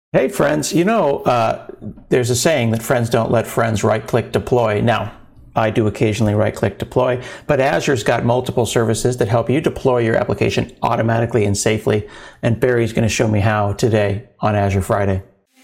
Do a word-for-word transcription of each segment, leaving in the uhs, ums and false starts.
Hey, friends, you know, uh, there's a saying that friends don't let friends right-click deploy. Now, I do occasionally right-click deploy, but Azure's got multiple services that help you deploy your application automatically and safely, and Barry's going to show me how today on Azure Friday.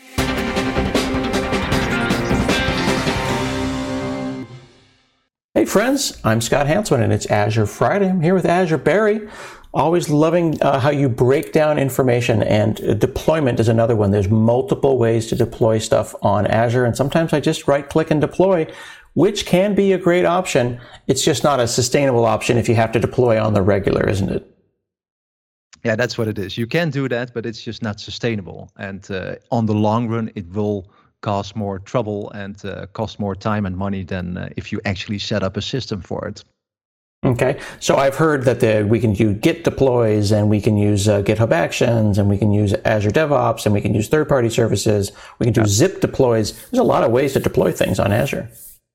Hey, friends, I'm Scott Hanselman, and it's Azure Friday. I'm here with Azure Barry. Always loving uh, how you break down information, and uh, deployment is another one. There's multiple ways to deploy stuff on Azure, and sometimes I just right click and deploy, which can be a great option. It's just not a sustainable option if you have to deploy on the regular, isn't it? Yeah, that's what it is. You can do that, but it's just not sustainable. And uh, on the long run, it will cause more trouble and uh, cost more time and money than uh, if you actually set up a system for it. Okay, so I've heard that the, we can do Git deploys, and we can use uh, GitHub Actions, and we can use Azure DevOps, and we can use third-party services. We can do yeah. zip deploys. There's a lot of ways to deploy things on Azure.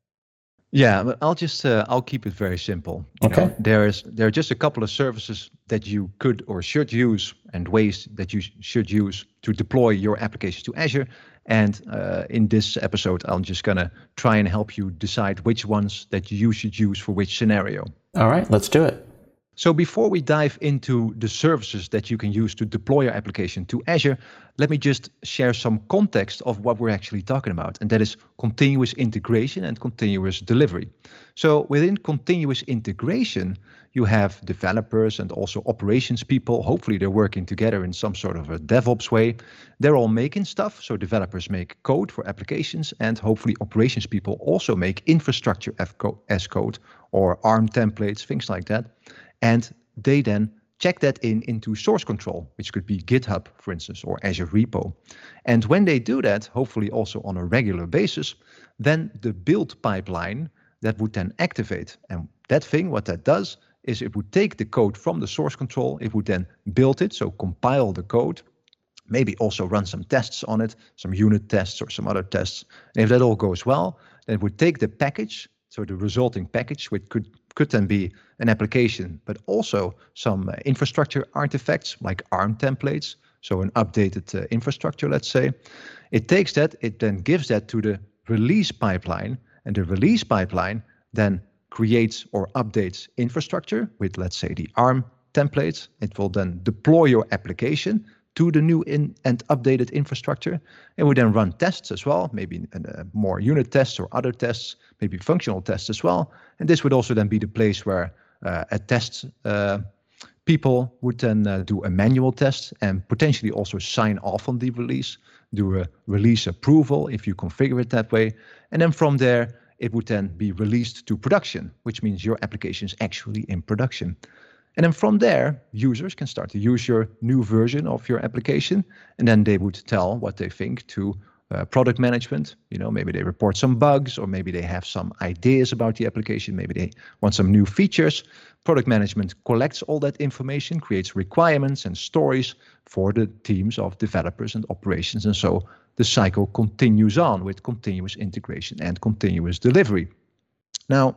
Yeah, but I'll just uh, I'll keep it very simple. You okay. know, there's there are just a couple of services that you could or should use, and ways that you sh- should use to deploy your applications to Azure. And uh, in this episode, I'm just gonna try and help you decide which ones that you should use for which scenario. All right, let's do it. So before we dive into the services that you can use to deploy your application to Azure, let me just share some context of what we're actually talking about, and that is continuous integration and continuous delivery. So within continuous integration, you have developers and also operations people. Hopefully they're working together in some sort of a DevOps way. They're all making stuff. So developers make code for applications, and hopefully operations people also make infrastructure as code or ARM templates, things like that. And they then check that in into source control, which could be GitHub, for instance, or Azure Repo. And when they do that, hopefully also on a regular basis, then the build pipeline that would then activate. And that thing, what that does is it would take the code from the source control, it would then build it, so compile the code, maybe also run some tests on it, some unit tests or some other tests. And if that all goes well, then it would take the package, so the resulting package, which could, could then be an application, but also some uh, infrastructure artifacts like ARM templates, so an updated uh, infrastructure, let's say. It takes that, it then gives that to the release pipeline, and the release pipeline then creates or updates infrastructure with, let's say, the ARM templates. It will then deploy your application to the new in and updated infrastructure. And we then run tests as well, maybe uh, more unit tests or other tests, maybe functional tests as well. And this would also then be the place where uh, a test uh, people would then uh, do a manual test and potentially also sign off on the release, do a release approval if you configure it that way. And then from there, it would then be released to production, which means your application is actually in production. And then from there, users can start to use your new version of your application, and then they would tell what they think to uh, product management. You know, maybe they report some bugs, or maybe they have some ideas about the application. Maybe they want some new features. Product management collects all that information, creates requirements and stories for the teams of developers and operations. And so the cycle continues on with continuous integration and continuous delivery. Now,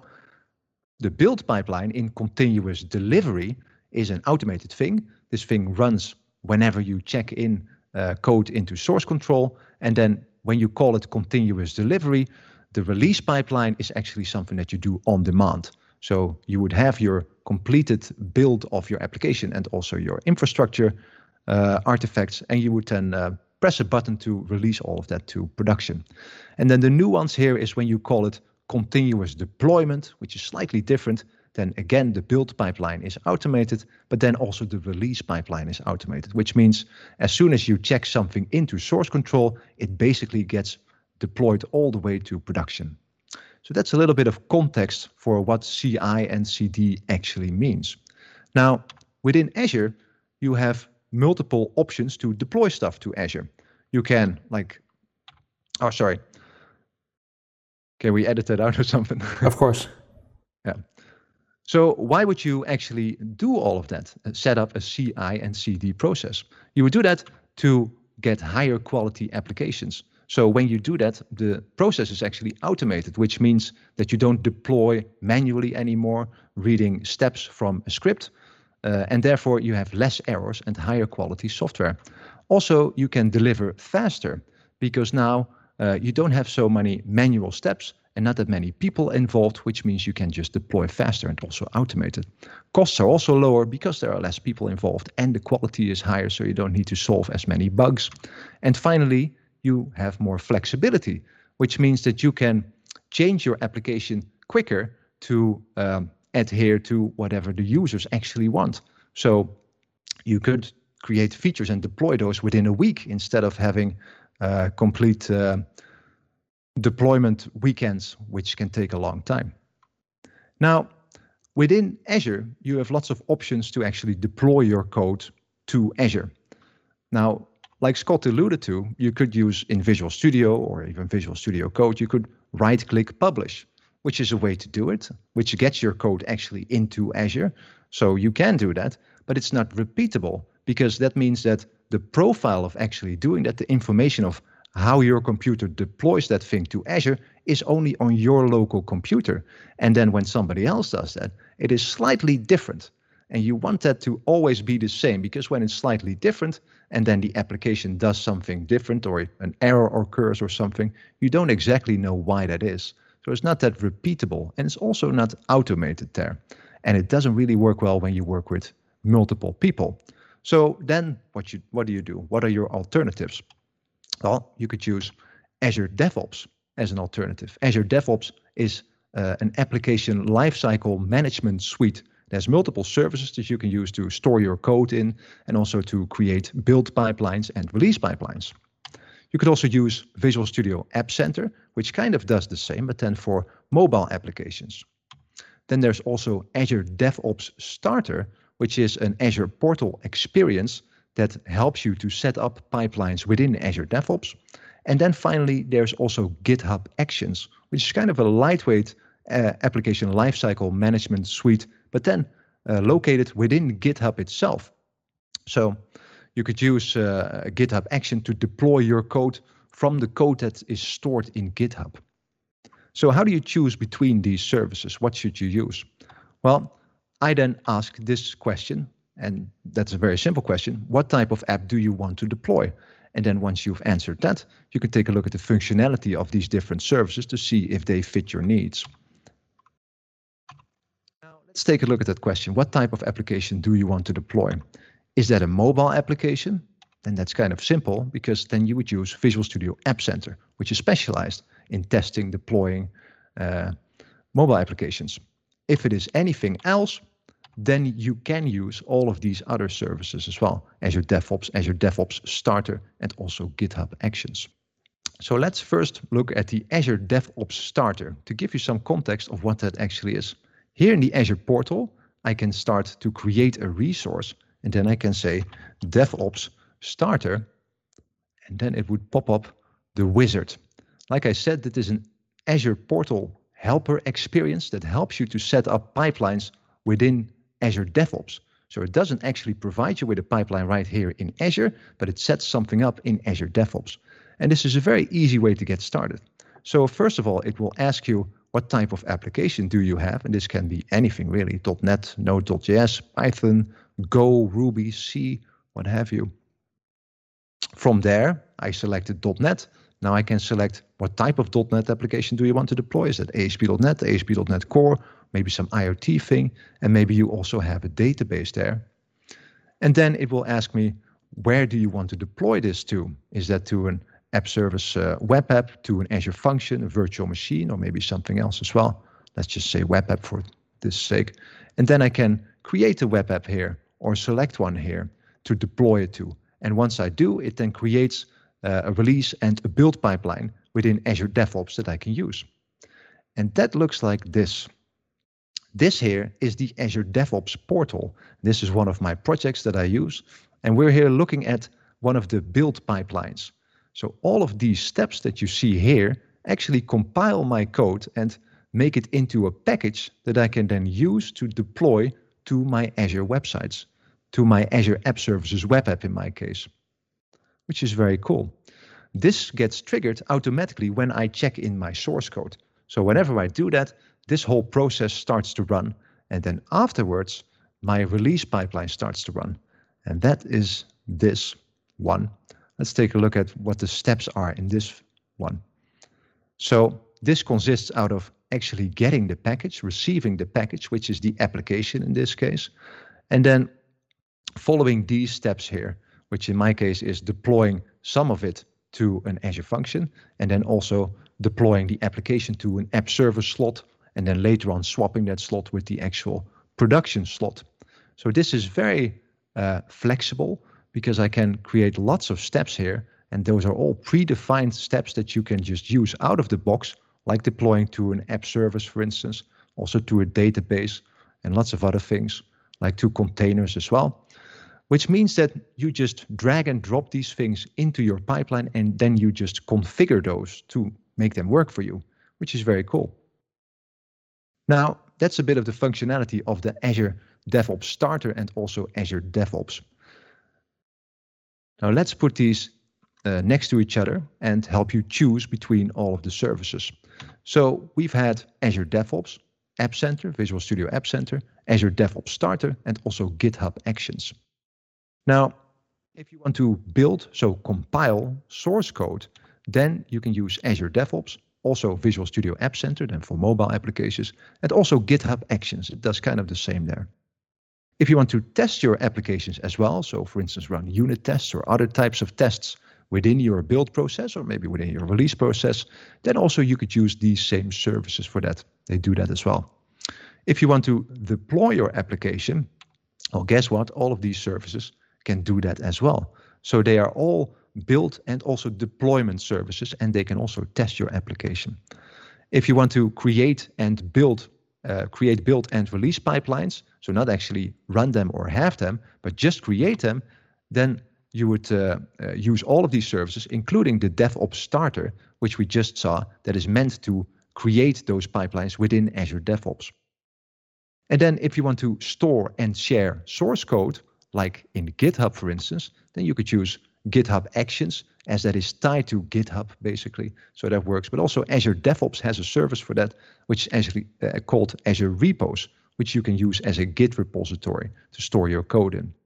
the build pipeline in continuous delivery is an automated thing. This thing runs whenever you check in uh, code into source control. And then when you call it continuous delivery, the release pipeline is actually something that you do on demand. So you would have your completed build of your application and also your infrastructure uh, artifacts, and you would then uh, press a button to release all of that to production. And then the nuance here is when you call it continuous deployment, which is slightly different. Then again, the build pipeline is automated, but then also the release pipeline is automated, which means as soon as you check something into source control, it basically gets deployed all the way to production. So that's a little bit of context for what C I and C D actually means. Now, within Azure, you have multiple options to deploy stuff to Azure. You can like, oh, sorry. Can we edit that out or something? Of course. Yeah. So why would you actually do all of that? Uh, set up a C I and C D process. You would do that to get higher quality applications. So when you do that, the process is actually automated, which means that you don't deploy manually anymore, reading steps from a script. Uh, and therefore, you have less errors and higher quality software. Also, you can deliver faster because now uh, you don't have so many manual steps and not that many people involved, which means you can just deploy faster and also automate it. Costs are also lower because there are less people involved and the quality is higher, so you don't need to solve as many bugs. And finally, you have more flexibility, which means that you can change your application quicker to um, adhere to whatever the users actually want. So you could create features and deploy those within a week instead of having uh, complete uh, deployment weekends, which can take a long time. Now, within Azure, you have lots of options to actually deploy your code to Azure. Now, like Scott alluded to, you could use in Visual Studio or even Visual Studio Code, you could right-click Publish, which is a way to do it, which gets your code actually into Azure. So you can do that, but it's not repeatable because that means that the profile of actually doing that, the information of how your computer deploys that thing to Azure is only on your local computer. And then when somebody else does that, it is slightly different. And you want that to always be the same, because when it's slightly different and then the application does something different or an error occurs or something, you don't exactly know why that is. So it's not that repeatable, and it's also not automated there. And it doesn't really work well when you work with multiple people. So then what you what do you do? What are your alternatives? Well, you could use Azure DevOps as an alternative. Azure DevOps is uh, an application lifecycle management suite. There's multiple services that you can use to store your code in and also to create build pipelines and release pipelines. You could also use Visual Studio App Center, which kind of does the same, but then for mobile applications. Then there's also Azure DevOps Starter, which is an Azure portal experience that helps you to set up pipelines within Azure DevOps. And then finally, there's also GitHub Actions, which is kind of a lightweight uh, application lifecycle management suite, but then uh, located within GitHub itself. So you could use uh, a GitHub Action to deploy your code from the code that is stored in GitHub. So how do you choose between these services? What should you use? Well, I then ask this question, and that's a very simple question. What type of app do you want to deploy? And then once you've answered that, you can take a look at the functionality of these different services to see if they fit your needs. Now, let's take a look at that question. What type of application do you want to deploy? Is that a mobile application? Then that's kind of simple, because then you would use Visual Studio App Center, which is specialized in testing, deploying uh, mobile applications. If it is anything else, then you can use all of these other services as well. Azure DevOps, Azure DevOps Starter, and also GitHub Actions. So let's first look at the Azure DevOps Starter to give you some context of what that actually is. Here in the Azure portal, I can start to create a resource, and then I can say DevOps Starter, and then it would pop up the wizard. Like I said, that is an Azure portal helper experience that helps you to set up pipelines within Azure DevOps. So it doesn't actually provide you with a pipeline right here in Azure, but it sets something up in Azure DevOps. And this is a very easy way to get started. So first of all, it will ask you what type of application do you have, and this can be anything really, .NET, Node.js, Python, Go, Ruby, C, what have you. From there, I selected .NET. Now I can select what type of .NET application do you want to deploy. Is that A S P dot net, A S P dot net Core, maybe some IoT thing, and maybe you also have a database there. And then it will ask me, where do you want to deploy this to? Is that to an app service uh, web app, to an Azure function, a virtual machine, or maybe something else as well? Let's just say web app for this sake. And then I can create a web app here or select one here to deploy it to. And once I do, it then creates uh, a release and a build pipeline within Azure DevOps that I can use. And that looks like this. This here is the Azure DevOps portal. This is one of my projects that I use. And we're here looking at one of the build pipelines. So all of these steps that you see here actually compile my code and make it into a package that I can then use to deploy to my Azure websites, to my Azure App Services web app in my case, which is very cool. This gets triggered automatically when I check in my source code. So whenever I do that, this whole process starts to run. And then afterwards, my release pipeline starts to run. And that is this. one. Let's take a look at what the steps are in this one. So this consists out of actually getting the package, receiving the package, which is the application in this case, and then following these steps here, which in my case is deploying some of it to an Azure function, and then also deploying the application to an app server slot, and then later on swapping that slot with the actual production slot. So this is very uh, flexible because I can create lots of steps here, and those are all predefined steps that you can just use out of the box, like deploying to an app service, for instance, also to a database, and lots of other things, like to containers as well, which means that you just drag and drop these things into your pipeline, and then you just configure those to make them work for you, which is very cool. Now, that's a bit of the functionality of the Azure DevOps Starter and also Azure DevOps. Now let's put these uh, next to each other and help you choose between all of the services. So we've had Azure DevOps, App Center, Visual Studio App Center, Azure DevOps Starter, and also GitHub Actions. Now, if you want to build, so compile source code, then you can use Azure DevOps, also Visual Studio App Center, then for mobile applications, and also GitHub Actions. It does kind of the same there. If you want to test your applications as well, so for instance, run unit tests or other types of tests within your build process or maybe within your release process, then also you could use these same services for that. They do that as well. If you want to deploy your application, well, guess what? All of these services can do that as well. So they are all build and also deployment services, and they can also test your application. If you want to create and build Uh, create, build, and release pipelines, so not actually run them or have them, but just create them, then you would uh, uh, use all of these services, including the DevOps Starter, which we just saw, that is meant to create those pipelines within Azure DevOps. And then if you want to store and share source code, like in GitHub, for instance, then you could use GitHub Actions, as that is tied to GitHub, basically. So that works. But also Azure DevOps has a service for that, which is actually uh, called Azure Repos, which you can use as a Git repository to store your code in.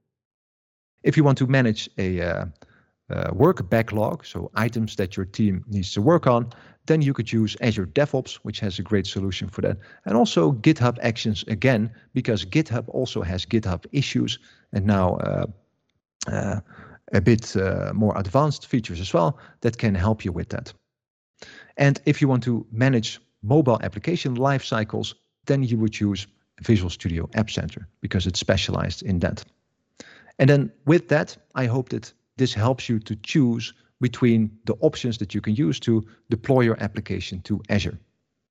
If you want to manage a uh, uh, work backlog, so items that your team needs to work on, then you could use Azure DevOps, which has a great solution for that. And also GitHub Actions again, because GitHub also has GitHub issues, and now uh, uh, a bit uh, more advanced features as well that can help you with that. And if you want to manage mobile application life cycles, then you would use Visual Studio App Center because it's specialized in that. And then with that, I hope that this helps you to choose between the options that you can use to deploy your application to Azure.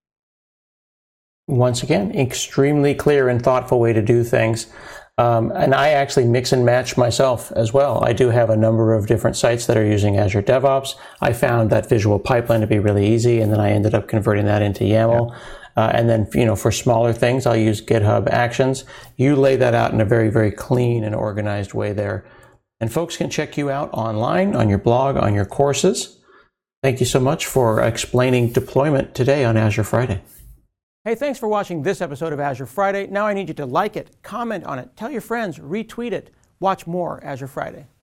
Once again, extremely clear and thoughtful way to do things. Um, and I actually mix and match myself as well. I do have a number of different sites that are using Azure DevOps. I found that visual pipeline to be really easy, and then I ended up converting that into YAML. Yeah. Uh, and then, you know, for smaller things, I'll use GitHub Actions. You lay that out in a very, very clean and organized way there. And folks can check you out online, on your blog, on your courses. Thank you so much for explaining deployment today on Azure Friday. Hey, thanks for watching this episode of Azure Friday. Now I need you to like it, comment on it, tell your friends, retweet it. Watch more Azure Friday.